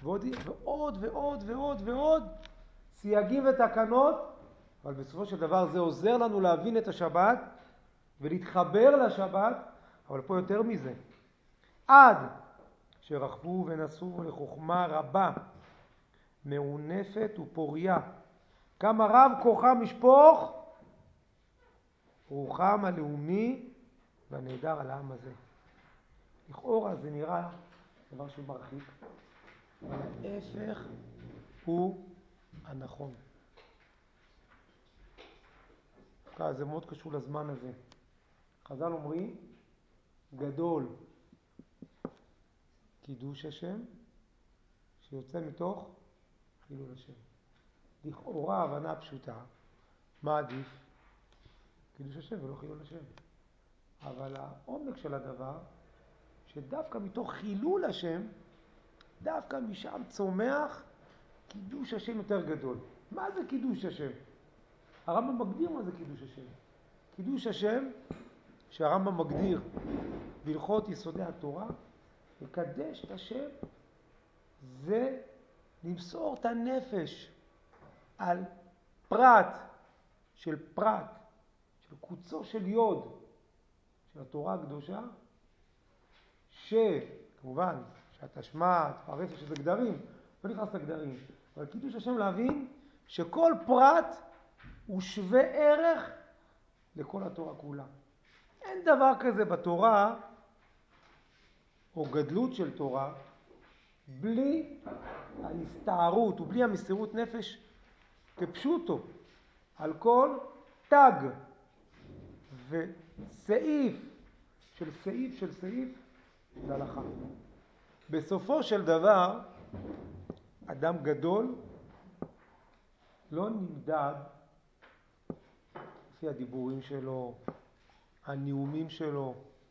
ועוד ועוד ועוד ועוד סייגים ותקנות, אבל בסופו של דבר זה עוזר לנו להבין את השבת ולהתחבר לשבת, אבל פה יותר מזה. עד שרחבו ונסו לחוכמה רבה, מעונפת ופוריה, כמה רב כוחם משפוך, רוחם הלאומי והנהדר על העם הזה. לכאורה זה נראה דבר שהוא מרחיק, אבל ההפך הוא הנכון. זה מאוד קשור לזמן הזה. חז"ל אומרים, גדול קידוש השם שיוצא מתוך חילול השם. לכאורה הבנה פשוטה, מה עדיף? קידוש השם ולא חילול השם. אבל העומק של הדבר, שדווקא מתוך חילול השם, דווקא משם צומח קידוש השם יותר גדול. מה זה קידוש השם? הרמב"ם מגדיר מה זה קידוש השם. קידוש השם, שהרמב"ם מגדיר בהלכות יסודי התורה, לקדש את השם זה למסור את הנפש על פרט, של קוצו של יוד של התורה הקדושה, שכמובן שהתשמ"ת, פרסה, שזה גדרים, לא נכנס לגדרים, אבל קידוש השם להבין שכל פרט הוא שווה ערך לכל התורה כולה. אין דבר כזה בתורה, או גדלות של תורה, בלי ההסתערות ובלי המסירות נפש כפשוטו, על כל תג וסעיף של סעיף של סעיף של הלכה. בסופו של דבר, אדם גדול לא נמדד לפי הדיבורים שלו, הנאומים שלו,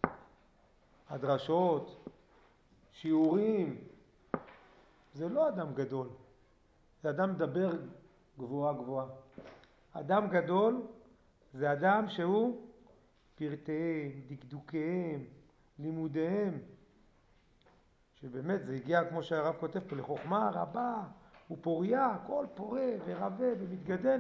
הדרשות, שיעורים. זה לא אדם גדול, זה אדם מדבר גבוהה גבוהה. אדם גדול זה אדם שהוא פרטיהם, דקדוקיהם, לימודיהם, שבאמת זה הגיע כמו שהרב כותב פה לחוכמה רבה ופוריה, הכל פורה ורבה ומתגדל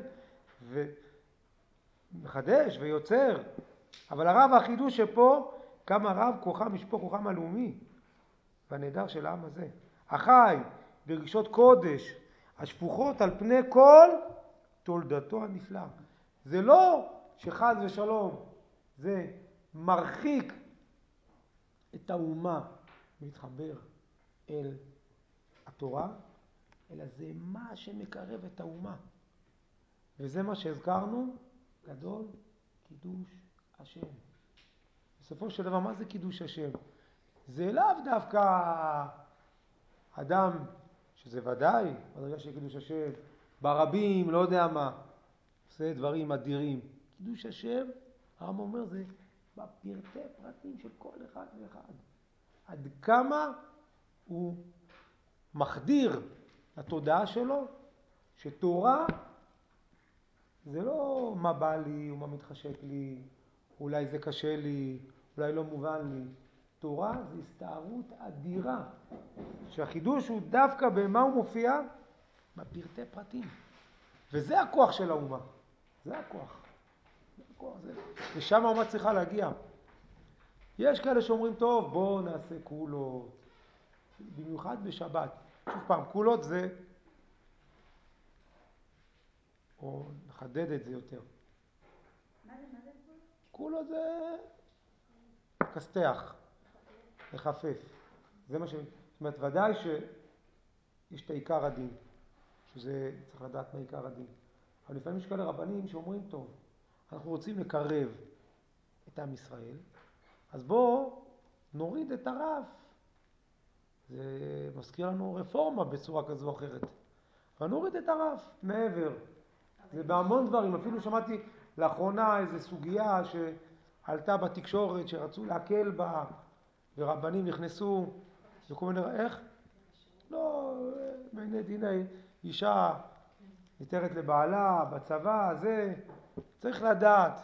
ומחדש ויוצר. אבל הרב החידוש שפה, כמה רב כוחם משפוך כוחם הלאומי והנהדר של העם הזה, החי ברגשות קודש השפוכות על פני כל תולדתו הנפלאה. זה לא שחז ושלום זה מרחיק את האומה להתחבר אל התורה, אלא זה מה שמקרב את האומה. וזה מה שהזכרנו, גדול קידוש השם. בסופו של דבר, מה זה קידוש השם? זה לאו דווקא אדם, שזה ודאי, ברגע של קידוש השם, ברבים, לא יודע מה, עושה דברים אדירים. קידוש השם, הרמב"ם אומר, זה בפרטי פרטים של כל אחד ואחד. עד כמה הוא מחדיר לתודעה שלו שתורה זה לא מה בא לי ומה מתחשק לי, אולי זה קשה לי, אולי לא מובן לי. תורה זה הסתערות אדירה, שהחידוש הוא דווקא במה הוא מופיע? בפרטי פרטים. וזה הכוח של האומה. זה הכוח. ושם האומה צריכה להגיע. יש כאלה שאומרים, טוב, בואו נעשה קולות. במיוחד בשבת. שוב פעם, קולות זה, או נחדד את זה יותר. מה זה קולות זה כסתח, לחפף. זה מה זאת אומרת, ודאי שיש את העיקר הדין, שזה צריך לדעת מה עיקר הדין. אבל לפעמים יש כאלה רבנים שאומרים, טוב, אנחנו רוצים לקרב את עם ישראל, אז בואו נוריד את הרף. זה מזכיר לנו רפורמה בצורה כזו או אחרת. אבל נוריד את הרף מעבר. זה בהמון דברים. אפילו שמעתי לאחרונה איזו סוגיה שעלתה בתקשורת שרצו להקל בה, ורבנים נכנסו וכל מיני, איך? לא, בעיני דיני אישה ניתרת לבעלה, בצבא, זה צריך לדעת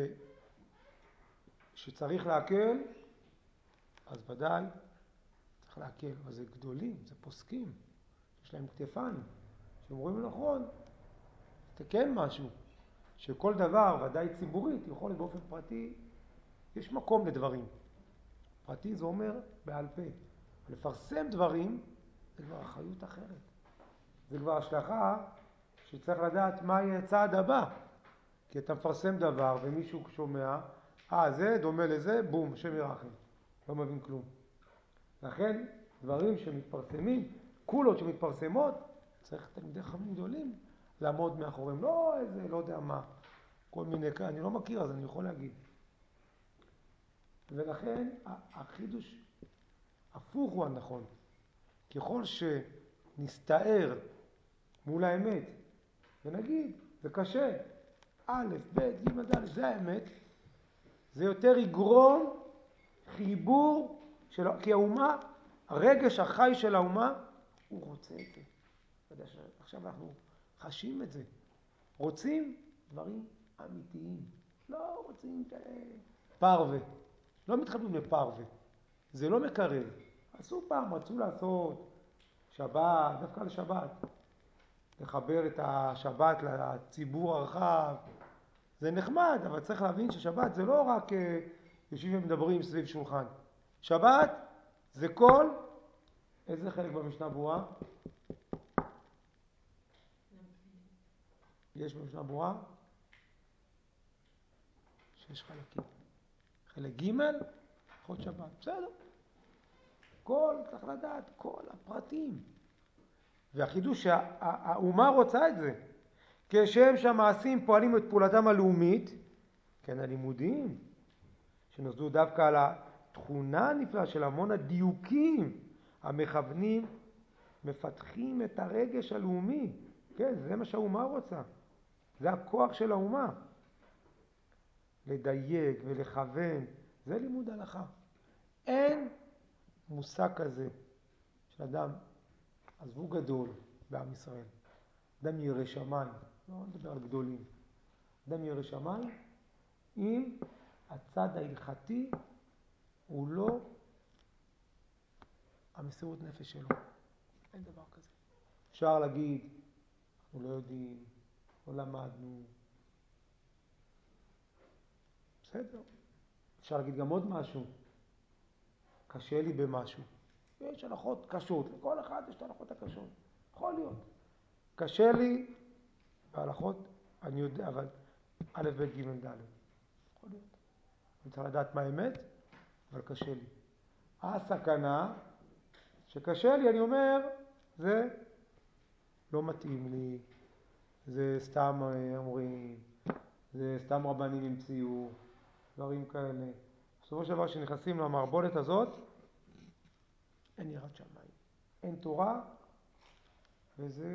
שצריך להקל, אז ודאי צריך צריך להקל, אבל זה גדולים, זה פוסקים, יש להם כתפיים, שאומרים נכון, תקן משהו, שכל דבר, ודאי ציבורית, יכול להיות באופן פרטי, יש מקום לדברים. פרטי זה אומר בעל פה. לפרסם דברים זה כבר אחריות אחרת. זה כבר השלכה שצריך לדעת מה יהיה הצעד הבא. כי אתה מפרסם דבר ומישהו שומע, זה דומה לזה, בום, השם ירחם. לא מבין כלום. לכן דברים שמתפרסמים, קולות שמתפרסמות, צריך תלמידי חכמים גדולים לעמוד מאחוריהם. לא איזה, לא יודע מה. כל מיני, אני לא מכיר, אז אני יכול להגיד. ולכן החידוש הפוך הוא הנכון. ככל שנסתער מול האמת ונגיד, זה קשה, א', ב', ג', ד', זה האמת, זה יותר יגרום חיבור של, כי האומה, הרגש החי של האומה, הוא רוצה את זה. עכשיו אנחנו חשים את זה. רוצים דברים אמיתיים. לא רוצים פרווה. לא מתחברים לפרווה. זה לא מקרב. עשו פעם, רצו לעשות שבת, דווקא לשבת. לחבר את השבת לציבור הרחב. זה נחמד, אבל צריך להבין ששבת זה לא רק יושבים ומדברים סביב שולחן. שבת זה כל, איזה חלק במשנה ברורה? יש במשנה ברורה? 6 חלקים. חלק ג' חוד שבת, בסדר. צריך לדעת, כל הפרטים. והחידוש שהאומה רוצה את זה. כשם שהמעשים פועלים את פעולתם הלאומית, כן, הלימודים, שנוסדו דווקא על התכונה הנפלאה של המון הדיוקים המכוונים, מפתחים את הרגש הלאומי. כן, זה מה שהאומה רוצה. זה הכוח של האומה. לדייק ולכוון, זה לימוד הלכה. אין מושג כזה של אדם, עזבו גדול בעם ישראל, אדם ירא שמיים, לא נדבר על גדולים, אדם ירא שמיים, אם הצד ההלכתי הוא לא המסירות נפש שלו. אין דבר כזה. אפשר להגיד, אנחנו לא יודעים, לא למדנו. בסדר. אפשר להגיד גם עוד משהו. קשה לי במשהו. יש הלכות קשות. לכל אחד יש את ההלכות הקשות. יכול להיות. קשה לי בהלכות, אני יודע, אבל א', ב', ג', ד'. יכול להיות. אני צריך לדעת מה האמת, אבל קשה לי. הסכנה שקשה לי, אני אומר, זה לא מתאים לי, זה סתם אומרים, זה סתם רבנים המציאו, דברים כאלה. בסופו של דבר שנכנסים למערבולת הזאת, אין יראת שמיים, אין תורה, וזה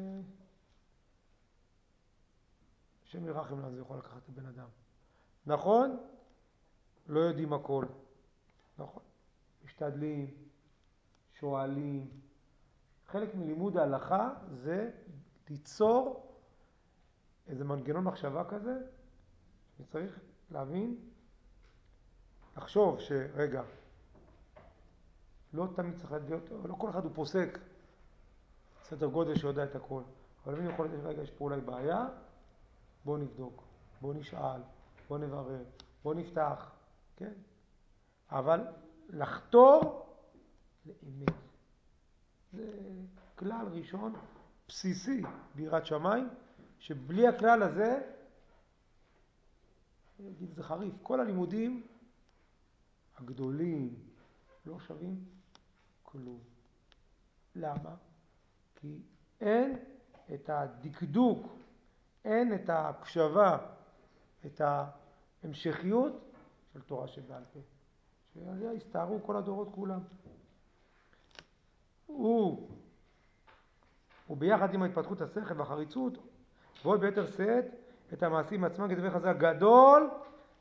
השם ירחם לאן זה יכול לקחת את הבן אדם. נכון? לא יודעים הכל. נכון. משתדלים, שואלים. חלק מלימוד ההלכה זה ליצור איזה מנגנון מחשבה כזה, שצריך להבין, לחשוב שרגע, לא תמיד צריך להיות, לא כל אחד הוא פוסק סדר גודל שיודע את הכל. אבל מי יכול לדעת, רגע, יש פה אולי בעיה, בוא נבדוק, בוא נשאל, בוא נברר, בוא נפתח, כן? אבל לחתור לאמת. זה כלל ראשון בסיסי ביראת שמיים, שבלי הכלל הזה, אני אגיד זה חריף, כל הלימודים הגדולים לא שווים כלום. למה? כי אין את הדקדוק, אין את ההקשבה, את ההמשכיות של תורה שבעל פה. שעליה הסתערו כל הדורות כולם. וביחד עם ההתפתחות השכל והחריצות, ועוד ביתר שאת את המעשים עצמם, כדברי חז"ל, גדול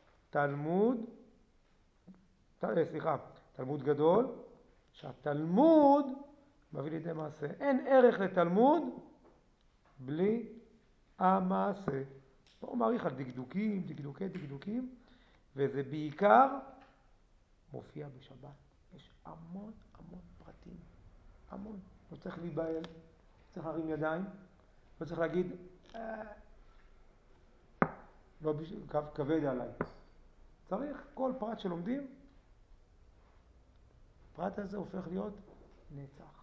תלמוד גדול, שהתלמוד מביא לידי מעשה. אין ערך לתלמוד בלי המעשה. פה הוא מעריך על דקדוקים, וזה בעיקר מופיע בשבת. יש המון פרטים. המון. לא צריך להיבהל, לא צריך להרים ידיים, לא צריך להגיד, לא כבד עליי. צריך כל פרט שלומדים, הפרט הזה הופך להיות נצח.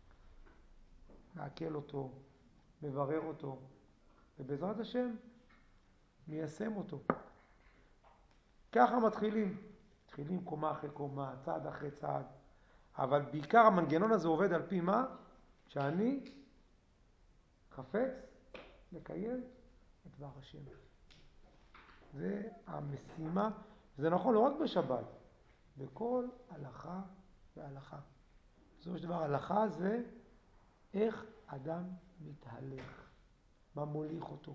מעכל אותו, מברר אותו, ובעזרת השם מיישם אותו. ככה מתחילים קומה אחרי קומה, צעד אחרי צעד, אבל בעיקר המנגנון הזה עובד על פי מה? שאני חפץ לקיים את דבר השם. זה המשימה, זה נכון לא רק בשבת, בכל הלכה והלכה. בסופו של דבר הלכה זה איך אדם מתהלך, מה מוליך אותו,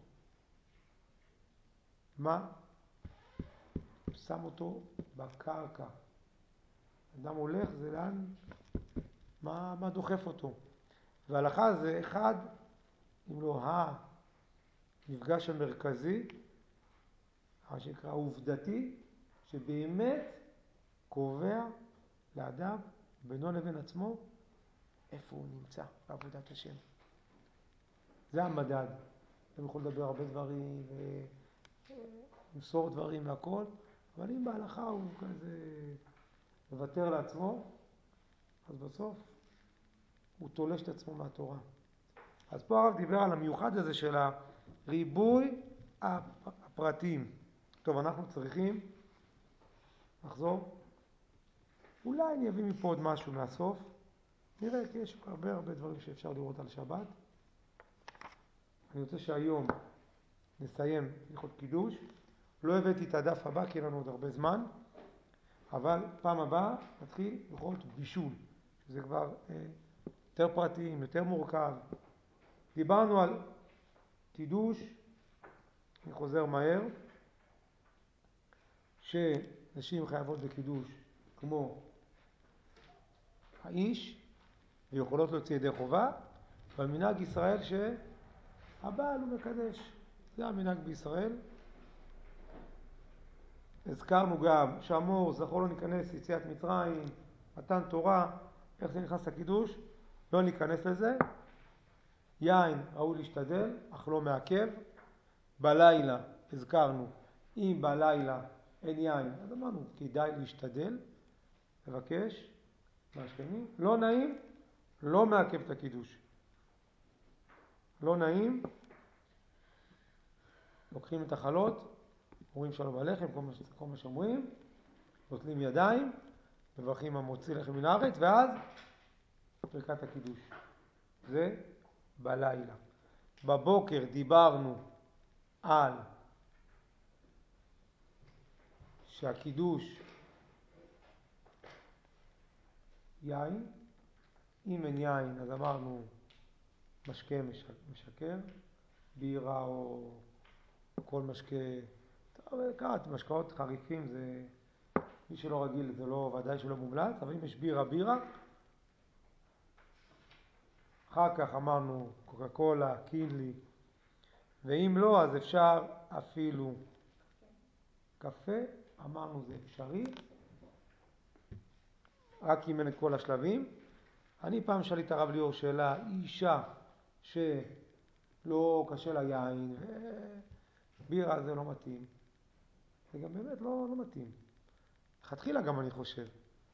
מה שם אותו בקרקע. אדם הולך זה לאן, מה דוחף אותו. וההלכה זה אחד, אם לא המפגש המרכזי, מה שנקרא עובדתי, שבאמת קובע לאדם בינו לבין עצמו איפה הוא נמצא בעבודת השם. זה המדד. אתם יכולים לדבר הרבה דברים ולמסור דברים והכל, אבל אם בהלכה הוא כזה מוותר לעצמו, אז בסוף הוא תולש את עצמו מהתורה. אז פה הרב דיבר על המיוחד הזה של הריבוי הפרטים. טוב, אנחנו צריכים לחזור. אולי אני אביא מפה עוד משהו מהסוף. נראה, כי יש הרבה דברים שאפשר לראות על שבת. אני רוצה שהיום נסיים הלכות קידוש. לא הבאתי את הדף הבא כי אין לנו עוד הרבה זמן, אבל פעם הבאה נתחיל הלכות בישול, שזה כבר יותר פרטיים, יותר מורכב. דיברנו על קידוש, אני חוזר מהר, שנשים חייבות בקידוש כמו האיש, ויכולות להוציא ידי חובה, אבל מנהג ישראל שהבעל הוא מקדש. זה המנהג בישראל. הזכרנו גם שאמור, זכור לא ניכנס יציאת מצרים, מתן תורה, איך זה נכנס לקידוש, לא ניכנס לזה. יין ראוי להשתדל, אך לא מעכב. בלילה, הזכרנו, אם בלילה אין יין, אז אמרנו, כדאי להשתדל, לבקש מהשכנים. לא נעים, לא מעכב את הקידוש. לא נעים, לוקחים את החלות, אומרים שלום עליכם, כל מה שאומרים, נוטלים ידיים, מברכים המוציא לכם מן הארץ, ואז ברכת הקידוש. זה בלילה. בבוקר דיברנו על שהקידוש יין, אם אין יין אז אמרנו משקה משקר, בירה או כל משקה, קראתי, משקאות חריפים זה, מי שלא רגיל זה לא, ודאי שלא מומלץ, אבל אם יש בירה, אחר כך אמרנו קוקה קולה, קינלי, ואם לא אז אפשר אפילו קפה, אמרנו זה אפשרי, רק אם אין את כל השלבים. אני פעם שאלתי את הרב ליאור שאלה, אישה שלא קשה לה יין, בירה זה לא מתאים. זה גם באמת לא מתאים. התחילה גם אני חושב.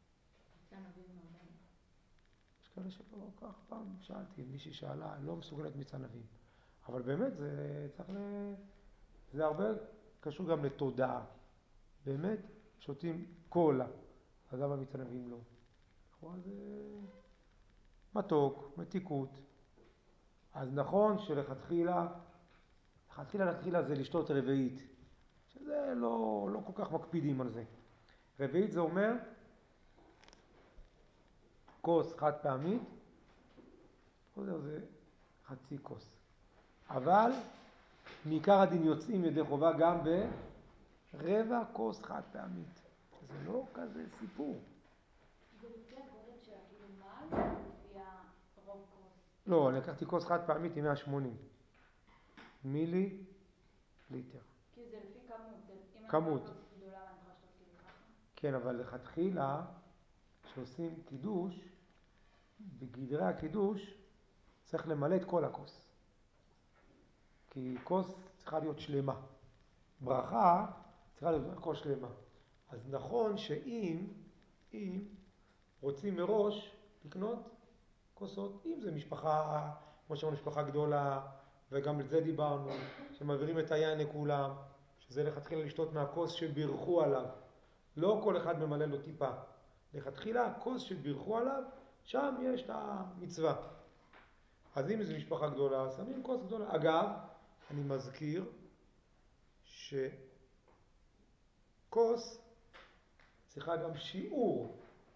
יש כאלה שלא כך, פעם שאלתי, מישהי שאלה, לא מסוגלת מיץ ענבים. אבל באמת זה צריך זה הרבה קשור גם לתודעה. באמת שותים קולה, אז למה מיץ ענבים לא? זה מתוק, מתיקות. אז נכון שלכתחילה זה לשתות רביעית, שזה לא כל כך מקפידים על זה. רביעית זה אומר כוס חד פעמית, זה חצי כוס. אבל מעיקר הדין יוצאים ידי חובה גם ברבע כוס חד פעמית. זה לא כזה סיפור. זה לפי הגודל של הכאילו מעל, לפי הרוב כוס? לא, אני לקחתי כוס חד פעמית עם 180 מילי ליטר. כי זה לפי כמות. כמות. אם אני כוס גדולה ואני יכולה לשתות כאילו ככה? כן, אבל לכתחילה שעושים קידוש, בגדרי הקידוש צריך למלא את כל הכוס. כי כוס צריכה להיות שלמה. ברכה צריכה להיות הכל שלמה. אז נכון שאם רוצים מראש לקנות כוסות, אם זה משפחה, כמו שאמרנו, משפחה גדולה, וגם על זה דיברנו, שמעבירים את היין לכולם, שזה לכתחילה לשתות מהכוס שבירכו עליו. לא כל אחד ממלא לו טיפה. לכתחילה הכוס שבירכו עליו, שם יש את המצווה. אז אם זה משפחה גדולה, שמים כוס גדולה. אגב, אני מזכיר שכוס צריכה גם שיעור.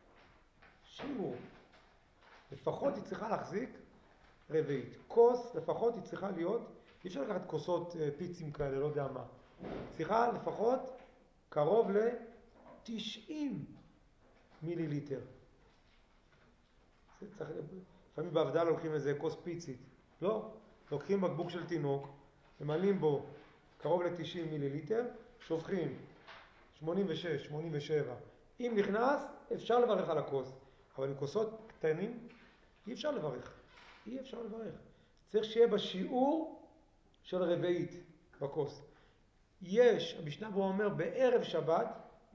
לפחות היא צריכה להחזיק רביעית. כוס לפחות היא צריכה להיות, אי אפשר לקחת כוסות פיצים כאלה, לא יודע מה. צריכה לפחות קרוב ל-90 מיליליטר. לפעמים בעבדה לוקחים איזה כוס פיצית. לא, לוקחים בקבוק של תינוק, ממלאים בו קרוב ל-90 מיליליטר, שופכים 86, 87. אם נכנס, אפשר לברך על הכוס. אבל עם כוסות קטנים, אי אפשר לברך. צריך שיהיה בשיעור של רביעית בכוס. המשנה בו אומר בערב שבת,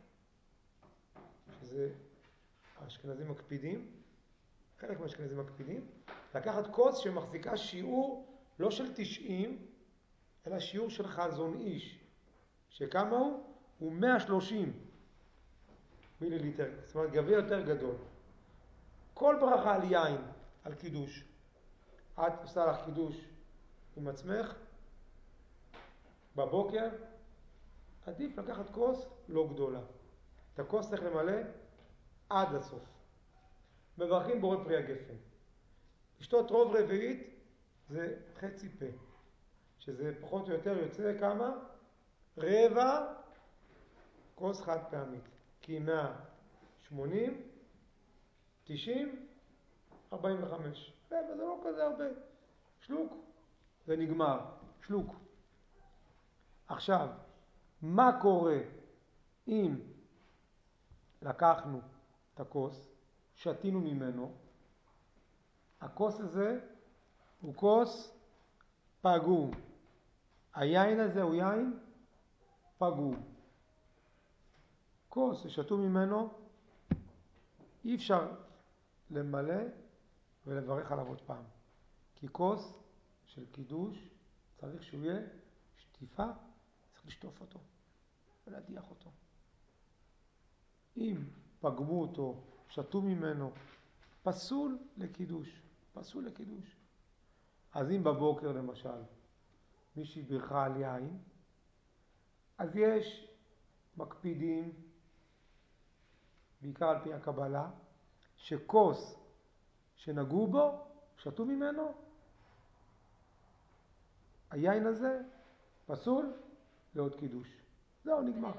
שזה האשכנזים מקפידים, חלק מהאשכנזים מקפידים, לקחת כוס שמחזיקה שיעור לא של 90, אלא שיעור של חזון איש. שכמה הוא? הוא 130 מיליליטר. זאת אומרת, גביע יותר גדול. כל ברכה על יין, על קידוש. את עושה לך קידוש עם עצמך, בבוקר, עדיף לקחת כוס לא גדולה. את הכוס צריך למלא עד הסוף. מברכים בורא פרי הגפן. לשתות רוב רביעית זה חצי פה. שזה פחות או יותר יוצא כמה? רבע כוס חד פעמית. כי 180, 90, 45. רבע זה לא כזה הרבה. שלוק. זה נגמר. שלוק. עכשיו, מה קורה אם לקחנו את הכוס, שתינו ממנו, הכוס הזה הוא כוס פגום. היין הזה הוא יין פגום. כוס ששתו ממנו, אי אפשר למלא ולברך עליו עוד פעם. כי כוס של קידוש צריך שהוא יהיה שטיפה, צריך לשטוף אותו ולהדיח אותו. אם פגמו אותו, שתו ממנו, פסול לקידוש. אז אם בבוקר למשל מישהי בירכה על יין, אז יש מקפידים, בעיקר על פי הקבלה, שכוס שנגעו בו, שתו ממנו, היין הזה פסול לעוד קידוש. זהו, נגמר.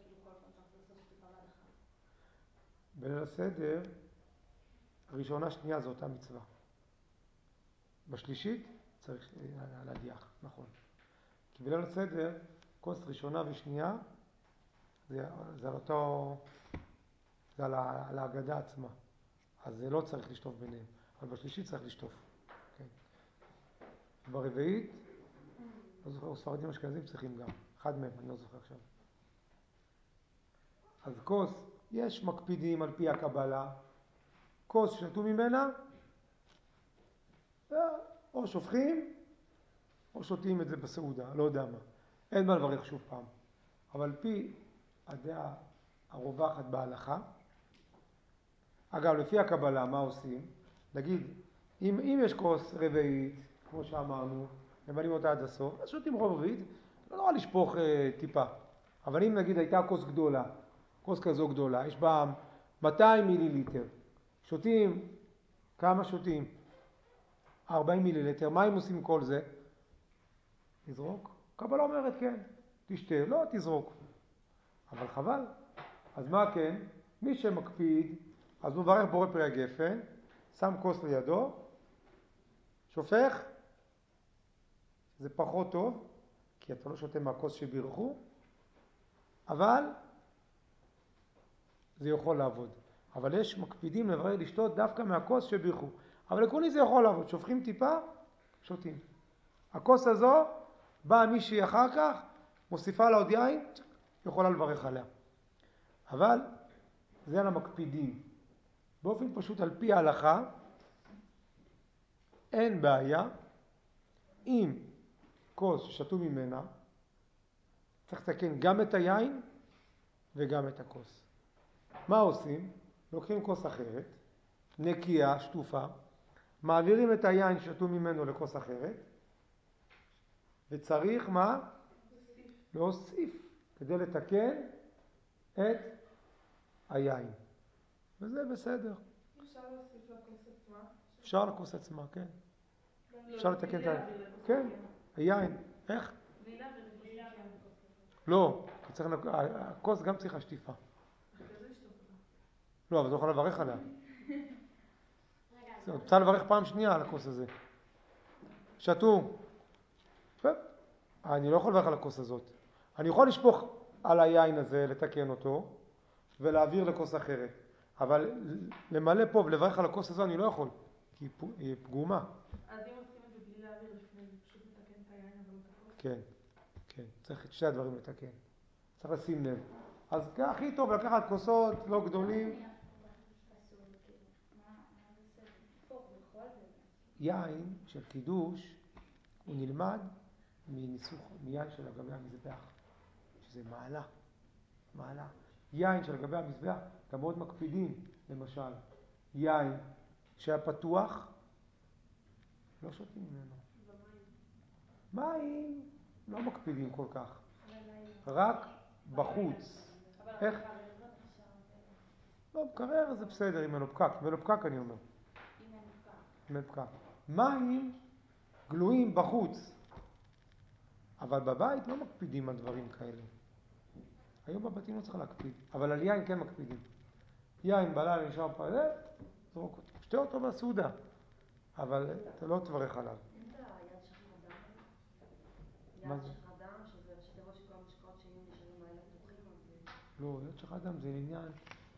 בליל הסדר, הראשונה, שנייה, זו אותה מצווה. בשלישית צריך להדיח, נכון. כי בליל הסדר, כוס ראשונה ושנייה, זה על ההגדה עצמה. אז זה לא צריך לשטוף ביניהם. אבל בשלישית צריך לשטוף. כן. ברביעית, לא זוכר, ספרדים אשכנזים צריכים גם. אחד מהם, אני לא זוכר עכשיו. אז כוס, יש מקפידים על פי הקבלה. כוס שתו ממנה, או שופכים, או שותים את זה בסעודה, לא יודע מה. אין מה לברך שוב פעם. אבל פי הדעה הרווחת בהלכה, אגב, לפי הקבלה, מה עושים? נגיד, אם יש כוס רביעית, כמו שאמרנו, ממלאים אותה עד הסוף, אז שותים רוב רביעית, לא נורא לשפוך טיפה. אבל אם נגיד הייתה כוס גדולה, כוס כזו גדולה, יש בה 200 מיליליטר, שותים, כמה שותים? 40 מיליליטר, מה הם עושים כל זה? תזרוק? קבלה אומרת כן, תשתה, לא תזרוק. אבל חבל. אז מה כן? מי שמקפיד, אז הוא מברך בורא פרי הגפן, שם כוס לידו, שופך, זה פחות טוב, כי אתה לא שותה מהכוס שבירכו, אבל זה יכול לעבוד. אבל יש מקפידים לברר לשתות דווקא מהכוס שבירכו. אבל עקרוני זה יכול לעבוד, שופכים טיפה, שותים. הכוס הזו, באה מישהי אחר כך, מוסיפה לה עוד יין, יכולה לברך עליה. אבל זה על המקפידים. באופן פשוט על פי ההלכה, אין בעיה אם כוס ששתו ממנה, צריך לתקן גם את היין וגם את הכוס. מה עושים? לוקחים כוס אחרת, נקייה, שטופה, מעבירים את היין ששתו ממנו לכוס אחרת, וצריך מה? להוסיף כדי לתקן את היין. וזה בסדר. אפשר להוסיף לכוס עצמה? אפשר לכוס עצמה, כן. אפשר לתקן את היין. כן, היין. איך? בלי להעביר לכוס. לא, הכוס גם צריכה שטיפה. לא, אבל זה יכול לברך עליה. את רוצה לברך פעם שנייה על הכוס הזה. שתו. אני לא יכול לברך על הכוס הזאת. אני יכול לשפוך על היין הזה, לתקן אותו, ולהעביר לכוס אחרת. אבל למלא פה ולברך על הכוס הזו אני לא יכול, כי היא פגומה. אז אם עושים את זה בלי להעביר לפני, זה פשוט לתקן את היין אבל לא את הכוס? כן, כן. צריך את שני הדברים לתקן. צריך לשים לב. אז הכי טוב לקחת כוסות לא גדולים. יין של קידוש הוא נלמד מיין של אגבי המזבח, שזה מעלה. יין של אגבי המזבח, גם מאוד מקפידים, למשל, יין שהיה פתוח, לא שותים ממנו. מים לא מקפידים כל כך, רק בחוץ. איך? לא, מקרר זה בסדר, אם אין לו פקק. אם אין לו פקק אני אומר. אם אין פקק. מים גלויים בחוץ. אבל בבית לא מקפידים על דברים כאלה. היום בבתים לא צריך להקפיד, אבל על יין כן מקפידים. יין בלילה נשאר פרדה, זרוק אותו. שתה אותו בסעודה, אבל אתה לא תברך עליו. אין את היד שחרדם? יד שחרדם, שזה ראשי תיבות של כל המשקאות שאם נשארים בלילה פתוחים, אז... לא, יד שחרדם זה עניין,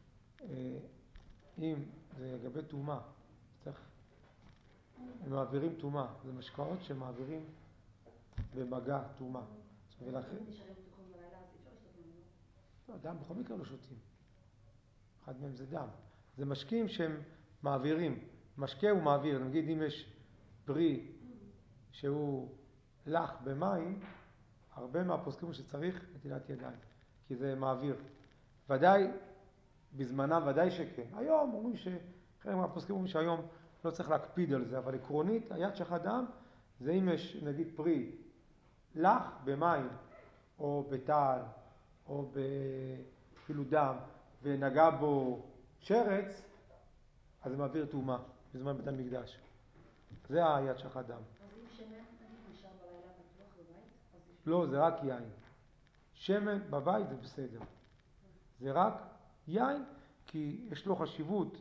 אם זה לגבי תאומה, צריך, הם מעבירים תאומה, זה משקאות שמעבירים במגע תאומה. ולכן... אם נשארים פתוחים בלילה, אז אי אפשר לשתות ממנו. לא, דם בכל מקרה לא שותים. אחד מהם זה דם. זה משקים שהם מעבירים. משקה הוא מעביר. נגיד אם יש פרי שהוא לח במים, הרבה מהפוסקים שצריך נטילת ידיים. כי זה מעביר. ודאי, בזמנם ודאי שכן. היום אומרים חלק מהפוסקים אומרים שהיום לא צריך להקפיד על זה, אבל עקרונית, היד שחט דם זה אם יש נגיד פרי לח במים, או בטל, או אפילו דם, ונגע בו שרץ, אז זה מעביר תאומה בזמן בית המקדש. זה היד שחט דם. אז אם שמן נשאר בלילה פתוח בבית? לא, זה רק יין. שמן בבית זה בסדר. זה רק יין, כי יש לו חשיבות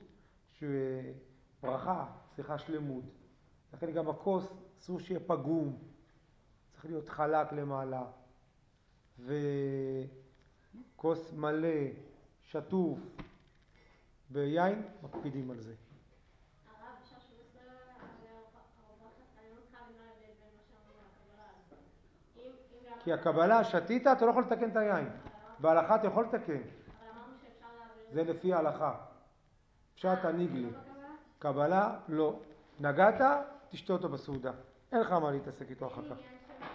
שברכה צריכה שלמות. לכן גם הכוס אסור שיהיה פגום, צריך להיות חלק למעלה, וכוס מלא, שטוף, ביין מקפידים על זה. הרב, אפשר שהוא יסבר על הברכה, אני לא צריכה למנוע בין מה שאמרו על הקבלה. כי הקבלה שתית, אתה לא יכול לתקן את היין. בהלכה אתה יכול לתקן. אבל אמרנו שאפשר להעביר... זה לפי ההלכה. פשט הניגלי. קבלה, לא. נגעת, תשתה אותו בסעודה. אין לך מה להתעסק איתו אחר כך.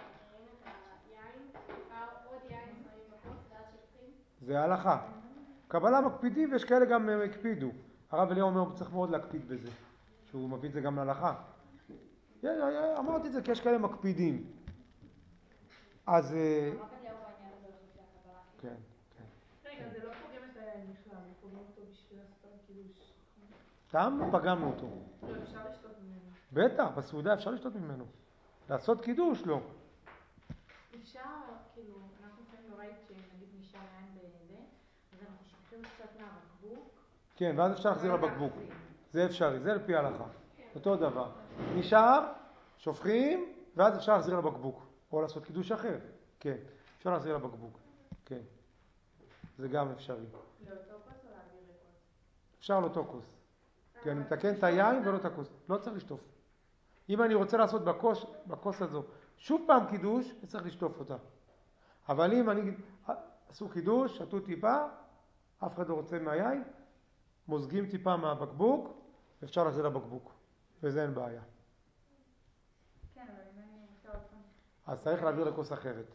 זה ההלכה. קבלה מקפידים ויש כאלה גם הקפידו. הרב אליהו אומר, צריך מאוד להקפיד בזה. שהוא מביא את זה גם להלכה. אמרתי את זה כי יש כאלה מקפידים. אז... הרב אליהו בעניין הזה לפי הקבלה. כן, כן. רגע, זה לא פוגם את היין בכלל, זה פוגם אותו בשביל לעשות קידוש. תם פגמנו אותו. לא, אפשר לשתות ממנו. בטח, בסעודה אפשר לשתות ממנו. לעשות קידוש, לא. אפשר, כאילו, אנחנו לפעמים בבית שנגיד נשאר יין בזה, אז אנחנו שופכים קצת מהבקבוק. כן, ואז אפשר להחזיר לבקבוק. זה אפשרי, זה לפי ההלכה. אותו דבר. נשאר, שופכים, ואז אפשר להחזיר לבקבוק. או לעשות קידוש אחר. כן, אפשר להחזיר לבקבוק. כן. זה גם אפשרי. לאותו כוס או להעביר לכוס? אפשר לא כוס. כי אני מתקן את היין ולא את הכוס. לא צריך לשטוף. אם אני רוצה לעשות בכוס הזו שוב פעם קידוש, אני צריך לשטוף אותה. אבל אם אני עשו קידוש, שתו טיפה, אף אחד לא רוצה מהיין, מוזגים טיפה מהבקבוק, אפשר להחזיר לבקבוק. וזה אין בעיה. כן, אבל אם אני רוצה עוד פעם. אז צריך להעביר לכוס אחרת.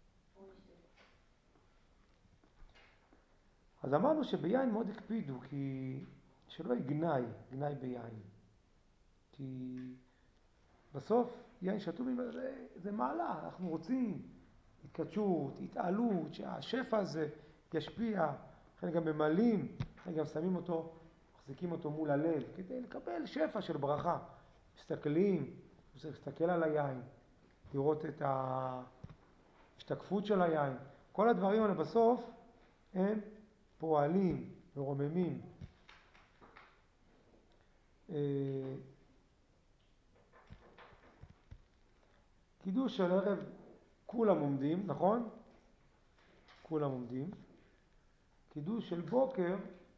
אז אמרנו שביין מאוד הקפידו, כי שלא יגנאי ביין. כי בסוף יין שתו זה מעלה, אנחנו רוצים התקדשות, התעלות, שהשפע הזה ישפיע, לכן גם ממלאים, לכן גם שמים אותו, מחזיקים אותו מול הלב, כדי לקבל שפע של ברכה. מסתכלים, צריך להסתכל על היין, לראות את ההשתקפות של היין. כל הדברים האלה בסוף הם פועלים ורוממים. קידוש של ערב כולם עומדים, נכון? כולם עומדים. קידוש של בוקר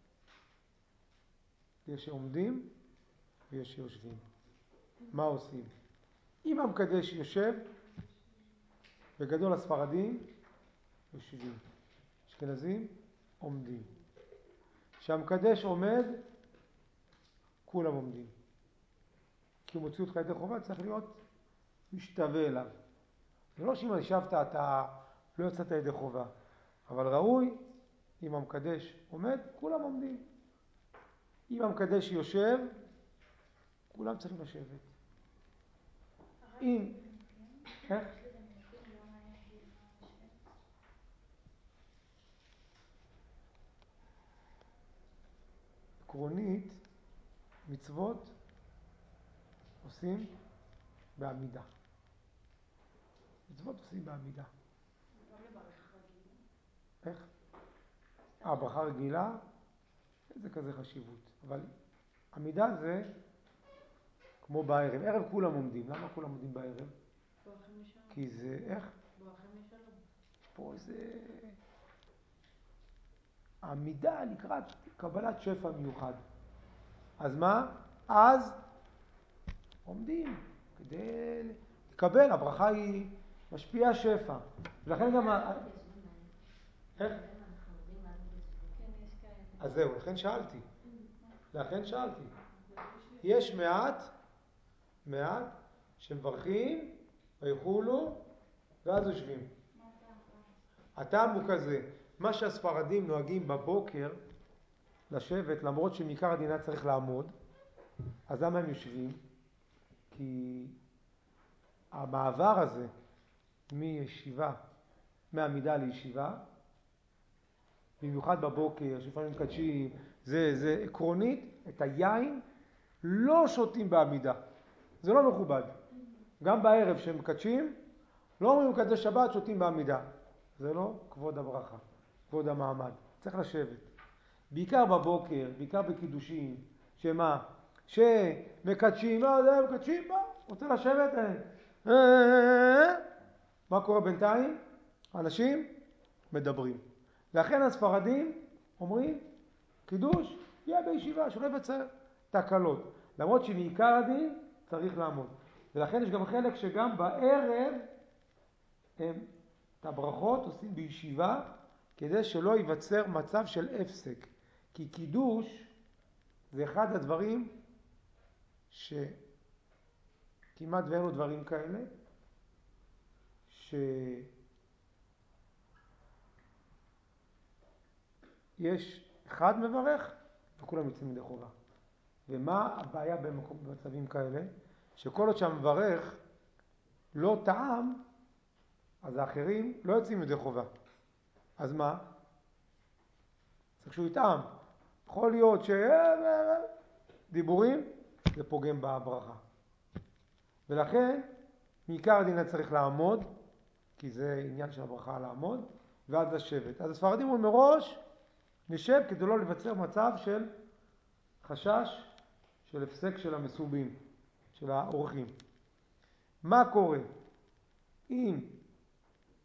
יש שעומדים ויש שיושבים. מה עושים? אם המקדש יושב, בגדול הספרדים יושבים. אשכנזים עומדים. כשהמקדש עומד, כולם עומדים. כי הוא מוציא אותך ידי חובה, צריך להיות משתווה אליו. זה לא שאם ישבת אתה לא יצאת ידי חובה, אבל ראוי, אם המקדש עומד, כולם עומדים. אם המקדש יושב, כולם צריכים לשבת. אם... איך? עקרונית, מצוות עושים בעמידה. מצוות עושים בעמידה. איך? ברכה רגילה, זה כזה חשיבות. אבל עמידה זה כמו בערב. ערב כולם עומדים. למה כולם עומדים בערב? כי זה, איך? פה זה עמידה לקראת קבלת שפע מיוחד. אז מה? אז עומדים כדי לקבל. הברכה היא משפיעה שפע. ולכן גם... איך? אז זהו, לכן שאלתי. יש מעט שמברכים ויכולו ואז יושבים. הטעם הוא כזה, מה שהספרדים נוהגים בבוקר לשבת, למרות שמעיקר הדינה צריך לעמוד, אז למה הם יושבים? כי המעבר הזה מעמידה לישיבה, במיוחד בבוקר, שלפעמים מקדשים, זה עקרונית, את היין לא שותים בעמידה. זה לא מכובד. גם בערב שהם מקדשים, לא אומרים מקדש שבת, שותים בעמידה. זה לא כבוד הברכה, כבוד המעמד. צריך לשבת. בעיקר בבוקר, בעיקר בקידושים, שמה? שמקדשים, רוצה לשבת? מה קורה בינתיים? אנשים מדברים. לכן הספרדים אומרים, קידוש, יהיה בישיבה, שלא יבצע תקלות. למרות שמעיקר הדין צריך לעמוד. ולכן יש גם חלק שגם בערב את הברכות עושים בישיבה, כדי שלא ייווצר מצב של הפסק. כי קידוש זה אחד הדברים שכמעט ואין לו דברים כאלה, שיש אחד מברך וכולם יוצאים ידי חובה. ומה הבעיה במצבים כאלה? שכל עוד שהמברך לא טעם, אז האחרים לא יוצאים ידי חובה. אז מה? צריך שהוא יטעם. יכול להיות דיבורים, זה פוגם בברכה. ולכן, מעיקר הדין צריך לעמוד, כי זה עניין של הברכה לעמוד, ואז לשבת. אז הספרדים אומרים מראש, נשב כדי לא לבצר מצב של חשש של הפסק של המסובים, של האורחים. מה קורה? אם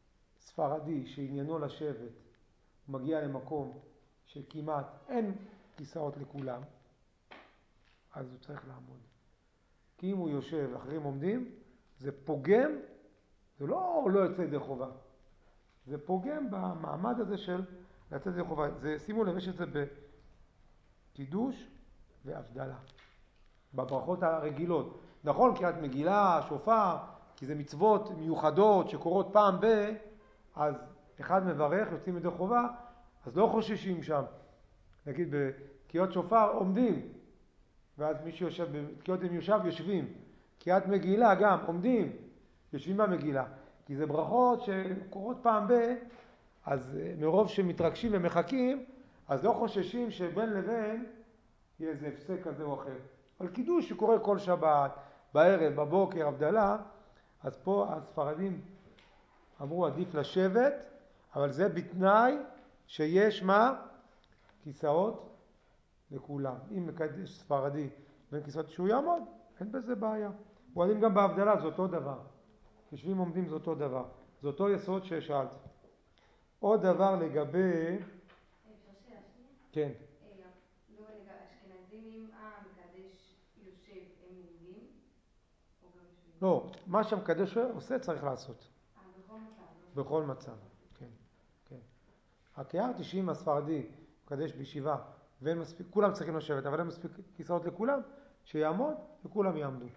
ספרדי שעניינו לשבת מגיע למקום שכמעט אין כיסאות לכולם, אז הוא צריך לעמוד. כי אם הוא יושב ואחרים עומדים, זה פוגם, זה לא יוצא ידי חובה. זה פוגם במעמד הזה של לצאת ידי חובה. שימו לב, יש את זה בקידוש והבדלה. בברכות הרגילות. נכון, קריאת מגילה, שופר, כי זה מצוות מיוחדות שקורות פעם אז אחד מברך, יוצאים ידי חובה, אז לא חוששים שם. נגיד בקריאות שופר עומדים, ואז מי שיושב, בקריאות מיושב יושבים. קריאת מגילה גם עומדים, יושבים במגילה. כי זה ברכות שקורות פעם אז מרוב שמתרגשים ומחכים, אז לא חוששים שבין לבין יהיה איזה הפסק כזה או אחר. אבל קידוש שקורה כל שבת, בערב, בבוקר, הבדלה, אז פה הספרדים אמרו עדיף לשבת, אבל זה בתנאי שיש מה? כיסאות לכולם. אם מקדש ספרדי בין כיסאות שהוא יעמוד, אין בזה בעיה. מועדים גם בהבדלה, זה אותו דבר. יושבים עומדים זה אותו דבר. זה אותו יסוד ששאלת. עוד דבר לגבי... אפשר שאלה שנייה? כן. לא, אשכנזים אם המקדש יושב הם עומדים? או גם יושבים? לא, מה שהמקדש עושה צריך לעשות. בכל מצב. בכל מצב, כן, כן. הכיארתי שאם הספרדי מקדש בישיבה, ואין מספיק, כולם צריכים לשבת, אבל אין מספיק כיסאות לכולם, שיעמוד וכולם יעמדו.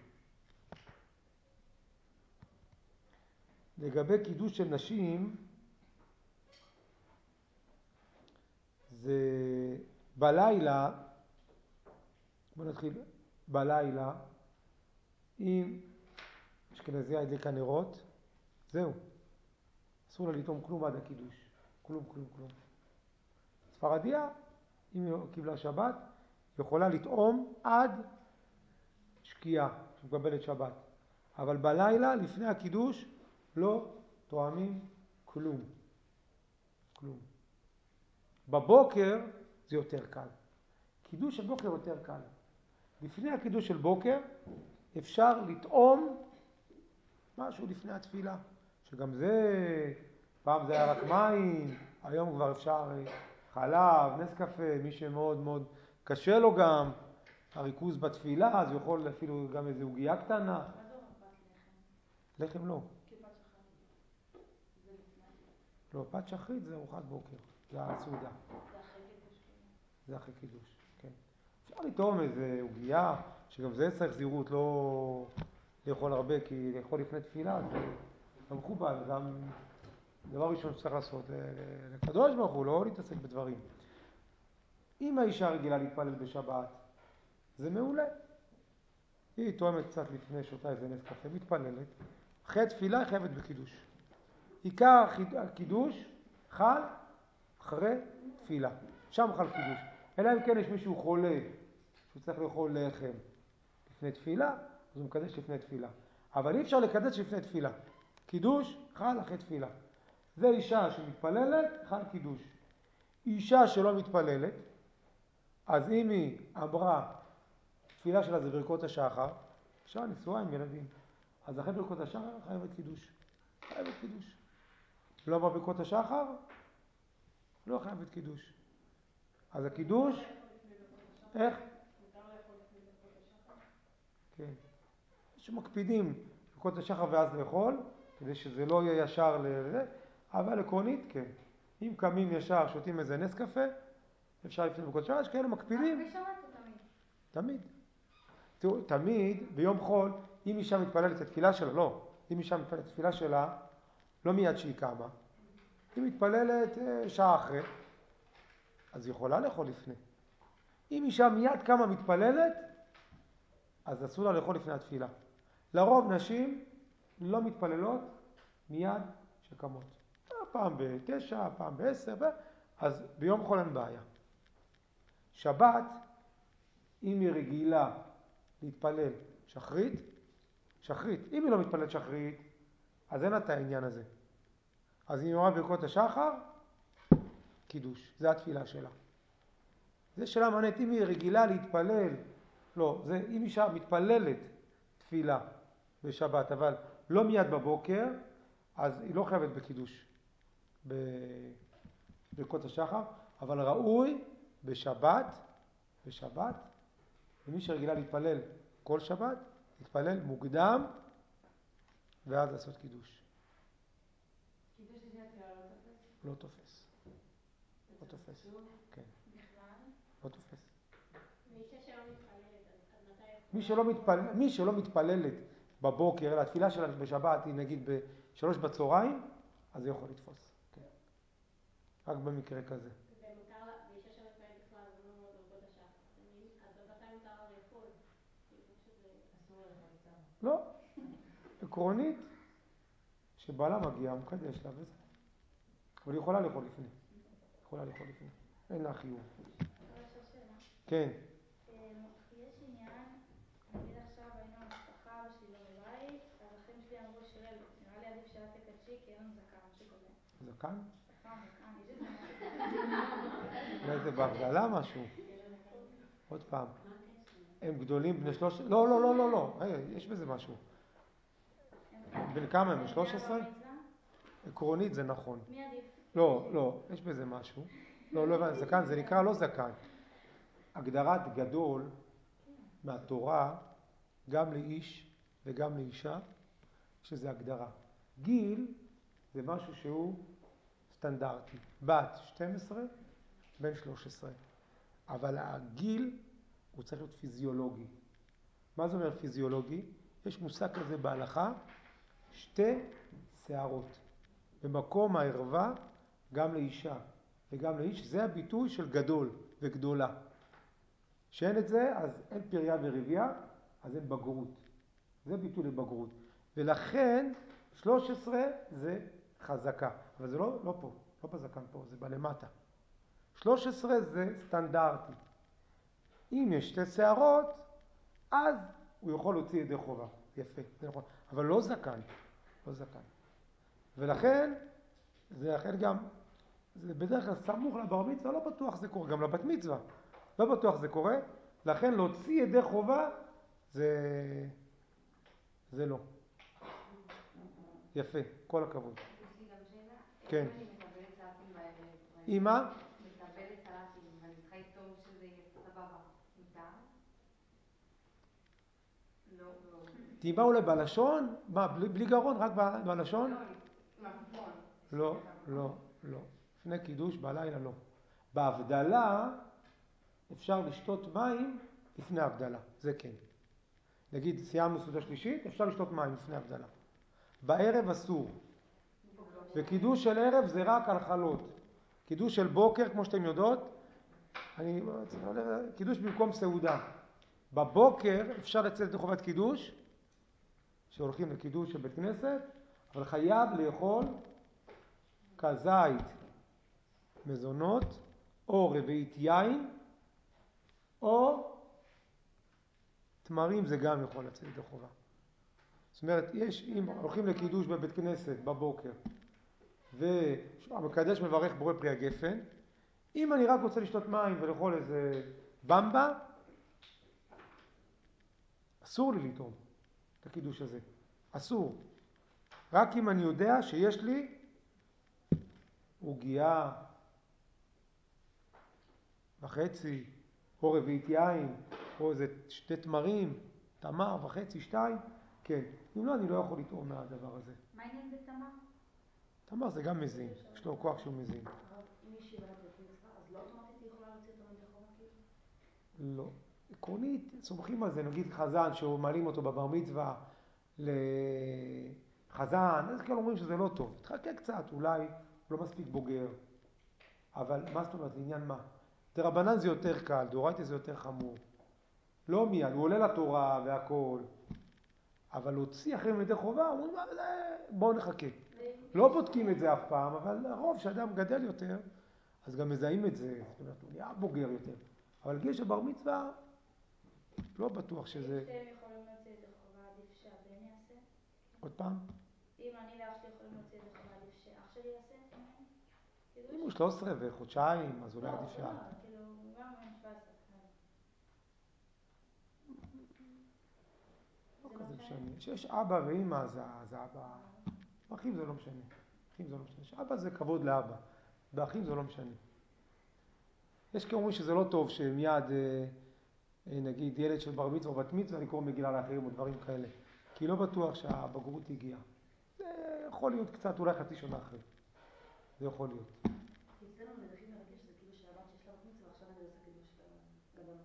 לגבי קידוש של נשים, זה בלילה, בוא נתחיל, בלילה, אם אשכנזייה הדליקה נרות, זהו. אסור לה לטעום כלום עד הקידוש. כלום. ספרדיה, אם היא קיבלה שבת, יכולה לטעום עד שקיעה, שמקבלת שבת. אבל בלילה, לפני הקידוש, לא טועמים כלום. בבוקר זה יותר קל. קידוש של בוקר יותר קל. לפני הקידוש של בוקר אפשר לטעום משהו לפני התפילה. שגם זה, פעם זה היה רק מים, היום כבר אפשר חלב, נס קפה, מי שמאוד מאוד קשה לו גם, הריכוז בתפילה, אז הוא יכול אפילו גם איזו עוגיה קטנה. מה זה אומר פת לחם? לחם לא. כי פת שחרית. זה לפני. לא, פת שחרית זה ארוחת בוקר, זה הסעודה. זה אחרי קידוש. זה אחרי קידוש, כן. אפשר לטעום איזה עוגיה, שגם זה צריך זהירות, לא לאכול הרבה, כי לאכול לפני תפילה זה מכובד, גם דבר ראשון שצריך לעשות, לקדוש ברוך הוא, לא להתעסק בדברים. אם האישה רגילה להתפלל בשבת, זה מעולה. היא תואמת קצת לפני שותה איזה נס קפה, מתפללת. אחרי תפילה היא חייבת בקידוש. עיקר הקידוש חל אחרי תפילה. שם חל קידוש. אלא אם כן יש מישהו חולה, שהוא צריך לאכול לחם לפני תפילה, אז הוא מקדש לפני תפילה. אבל אי אפשר לקדש לפני תפילה. קידוש חל אחרי תפילה. זה אישה שמתפללת, חל קידוש. אישה שלא מתפללת, אז אם היא אמרה, תפילה שלה זה ברכות השחר, אישה נשואה עם ילדים. אז אחרי ברכות השחר חייבת קידוש. חייבת קידוש. לא אמרה ברכות השחר, לא חייבת קידוש. אז הקידוש, איך? מותר לאכול לפני ברכות השחר? כן. שמקפידים ברכות השחר ואז לאכול, כדי שזה לא יהיה ישר לזה, אבל עקרונית, כן. אם קמים ישר, שותים איזה נס קפה, אפשר לפני ברכות השחר, יש כאלה מקפידים. בשבת או תמיד? תמיד. תראו, תמיד, ביום חול, אם אישה מתפללת את התפילה שלה, לא. אם אישה מתפללת את התפילה שלה, לא מיד שהיא קמה. היא מתפללת שעה אחרי, אז היא יכולה לאכול לפני. אם אישה מיד קמה מתפללת, אז אסור לה לאכול לפני התפילה. לרוב נשים לא מתפללות מיד שקמות. פעם ב9, פעם ב10, אז ביום חול אין בעיה. שבת, אם היא רגילה להתפלל שחרית, אם היא לא מתפללת שחרית, אז אין את העניין הזה. אז אם היא אומרת ברכות השחר, קידוש, זה התפילה שלה. זה שאלה מעניינת, אם היא רגילה להתפלל, לא, זה אם אישה מתפללת תפילה בשבת, אבל לא מיד בבוקר, אז היא לא חייבת בקידוש ברכות השחר, אבל ראוי בשבת בשבת, ומי שרגילה להתפלל כל שבת, להתפלל מוקדם, ואז לעשות קידוש. קידוש לפני התפילה לא תופס? לא תופס. לא תופס. כן. בכלל? לא תופס. ואישה שלא מתפללת, אז מתי? מי שלא מתפללת בבוקר, התפילה שלה בשבת היא נגיד ב3 בצהריים, אז זה יכול לתפוס. כן. רק במקרה כזה. ומותר לה, ואישה שלא מתפללת בכלל, זה לא דרגות השחר. אז מתי מותר לה לאכול? אסור לאכול סתם. לא. עקרונית, שבעלה מגיע, הוא מקדש לה וזה. אבל היא יכולה לאכול לפני. אין לה חיוב. אפשר לשאול שאלה? כן. יש עניין, נגיד עכשיו היינו המשפחה, אבא שלי לא בבית, אז אחים שלי אמרו שיראל, נראה לי עדיף שאת תקדשי כי אין לנו זקן, משהו כזה. זקן? זקן, יש איזה משהו כזה. אולי זה בהבדלה משהו. עוד פעם. הם גדולים בני 13? לא. יש בזה משהו. בן כמה הם? 13? עקרונית זה נכון. מי עדיף? לא, יש בזה משהו. לא, זקן, זה נקרא לא זקן. הגדרת גדול מהתורה, גם לאיש וגם לאישה, שזה הגדרה. גיל זה משהו שהוא סטנדרטי. בת 12, בן 13. אבל הגיל הוא צריך להיות פיזיולוגי. מה זה אומר פיזיולוגי? יש מושג כזה בהלכה, 2 שערות. במקום הערווה, גם לאישה וגם לאיש, זה הביטוי של גדול וגדולה. שאין את זה, אז אין פריה ורבייה, אז אין בגרות. זה ביטוי לבגרות. ולכן 13 זה חזקה. אבל זה לא פה, לא בזקן פה, זה בלמטה. 13 זה סטנדרטי. אם יש 2 שערות, אז הוא יכול להוציא ידי חובה. יפה, זה נכון. אבל לא זקן. ולכן, זה לכן גם, זה בדרך כלל סמוך לבר מצווה, לא בטוח זה קורה, גם לבת מצווה. לא בטוח זה קורה, לכן להוציא ידי חובה, זה לא. יפה, כל הכבוד. יש לי גם שאלה. כן. אם אני מקבלת סלטים בערב, אמא? מקבלת סלטים ואני צריכה לכתוב שזה יהיה סבבה, מותר? לא. תיבה אולי בלשון? מה, בלי גרון, רק בלשון? עם הקופון. לא. לפני קידוש בלילה לא. בהבדלה אפשר לשתות מים לפני הבדלה, זה כן. נגיד סיימנו סעודה שלישית, אפשר לשתות מים לפני הבדלה. בערב אסור. וקידוש של ערב זה רק על חלות. קידוש של בוקר, כמו שאתם יודעות, קידוש במקום סעודה. בבוקר אפשר לצאת לחובת קידוש, שהולכים לקידוש של בית כנסת, אבל חייב לאכול כזית מזונות, או רביעית יין, או תמרים, זה גם יכול לצאת לחובה. זאת אומרת, אם הולכים לקידוש בבית כנסת בבוקר, והמקדש מברך בורא פרי הגפן, אם אני רק רוצה לשתות מים ולאכול איזה במבה, אסור לי לטעום את הקידוש הזה. אסור. רק אם אני יודע שיש לי עוגיה וחצי, או רביעית יין, או איזה 2 תמרים, תמר וחצי, 2, כן. אם לא, אני לא יכול לטעום מהדבר הזה. מה העניין בתמר? תמר זה גם מזין, יש לו כוח שהוא מזין. אם יש ישיבת בית מצווה, אז לא אוטומטית היא יכולה להוציא אותו מדי חובה כאילו? לא. עקרונית, סומכים על זה, נגיד חזן שמעלים אותו בבר מצווה לחזן, אז כאלה אומרים שזה לא טוב. תחכה קצת, אולי הוא לא מספיק בוגר. אבל מה זאת אומרת, לעניין מה? דרבנן זה יותר קל, דאורייתא זה יותר חמור. לא מיד, הוא עולה לתורה והכל. אבל להוציא אחרי מידי חובה, אומרים, בואו נחכה. לא בודקים את זה אף פעם, אבל הרוב שאדם גדל יותר, אז גם מזהים את זה, זאת אומרת, הוא נהיה בוגר יותר. אבל גיל של בר מצווה, לא בטוח שזה... אם שתיהם יכולים להוציא את החובה, עדיף שהבן יעשה? עוד פעם? אם אני ואח שלי יכולים להוציא את החובה, עדיף שאח שלי יעשה? אם הוא 13 וחודשיים, אז אולי עדיף לא, כאילו, גם בן 17. לא כזה משנה. שיש אבא ואמא, זה אבא. באחים זה לא משנה. אבא זה כבוד לאבא. באחים זה לא משנה. יש כאומרים שזה לא טוב שמיד, נגיד, ילד של בר מצווה או בת מצווה, לקרוא מגילה לאחרים או דברים כאלה. כי לא בטוח שהבגרות הגיעה. זה יכול להיות קצת, אולי חצי שנה אחרי. זה יכול להיות. כי אצלנו הכי מרגש זה כאילו שהבת שיש לה בת מצווה, עכשיו אני עושה קידוש לבנות.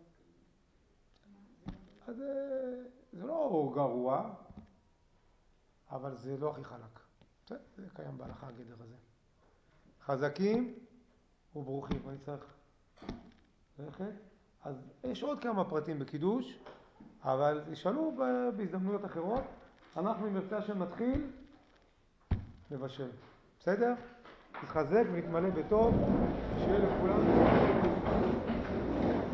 אז זה לא גרוע, אבל זה לא הכי חלק. זה קיים בהלכה הגדר הזה. חזקים וברוכים. אני צריך ללכת. אז יש עוד כמה פרטים בקידוש, אבל ישאלו בהזדמנויות אחרות. אנחנו עם מרצה שנתחיל לבשל. בסדר? נתחזק ונתמלא בטוב, שיהיה לכולם.